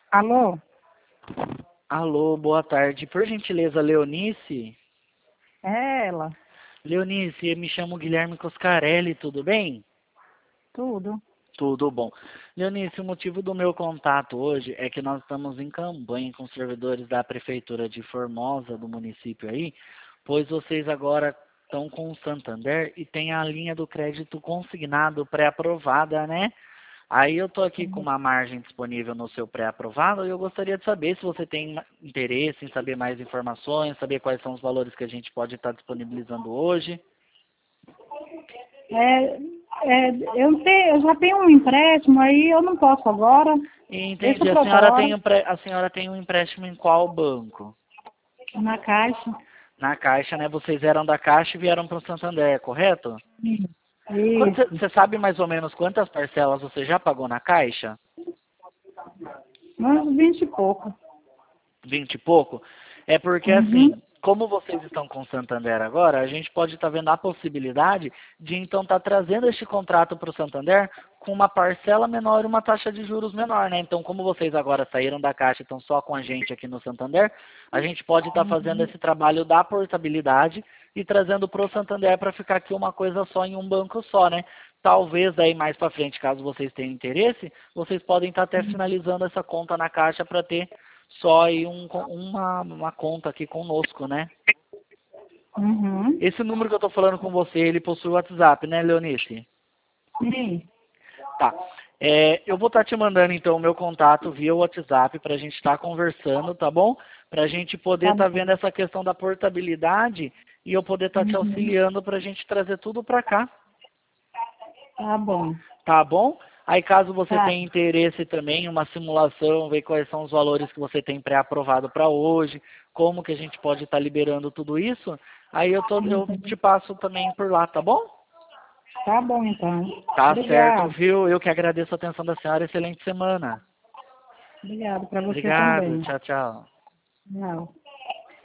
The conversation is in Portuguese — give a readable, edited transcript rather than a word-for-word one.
Alô? Alô, boa tarde. Por gentileza, Leonice? É ela? Leonice, me chamo Guilherme Coscarelli, tudo bem? Tudo? Tudo bom. Leonice, o motivo do meu contato hoje é que nós estamos em campanha com os servidores da Prefeitura de Formosa, do município aí, pois vocês agora estão com o Santander e tem a linha do crédito consignado pré-aprovada, né? Aí eu estou aqui com uma margem disponível no seu pré-aprovado e eu gostaria de saber se você tem interesse em saber mais informações, saber quais são os valores que a gente pode estar disponibilizando hoje. Eu já tenho um empréstimo, aí eu não posso agora. Deixa Entendi. para outra hora, A senhora tem um empréstimo em qual banco? na caixa. Na Caixa, né? Vocês eram da Caixa e vieram para o Santander, correto? Isso, Você sabe mais ou menos quantas parcelas você já pagou na Caixa? uns 20 e pouco. 20 e pouco? É porque Uhum. assim, como vocês estão com o Santander agora, a gente pode estar vendo a possibilidade de então estar trazendo este contrato para o Santander com uma parcela menor e uma taxa de juros menor, né? Então, como vocês agora saíram da Caixa e estão só com a gente aqui no Santander, a gente pode estar fazendo esse trabalho da portabilidade e trazendo para o Santander para ficar aqui uma coisa só em um banco só, né? Talvez daí mais para frente, caso vocês tenham interesse, vocês podem estar até finalizando essa conta na Caixa para ter só aí uma conta aqui conosco, né? Uhum. Esse número que eu tô falando com você, ele possui o WhatsApp, né, Leonice? Sim. Tá. Eu vou estar te mandando então o meu contato via WhatsApp para a gente estar conversando, tá bom? Para a gente poder Tá estar bom. vendo essa questão da portabilidade e eu poder estar te Uhum. auxiliando para a gente trazer tudo para cá, Tá bom. tá bom? Aí caso você Tá. tenha interesse também em uma simulação, ver quais são os valores que você tem pré-aprovado para hoje, como que a gente pode estar liberando tudo isso, aí eu Uhum. te passo também por lá, tá bom? Tá bom, então. Tá certo, Obrigado. viu? Eu que agradeço a atenção da senhora. Excelente semana. Obrigado para você Obrigado. também. Tchau, tchau. Tchau.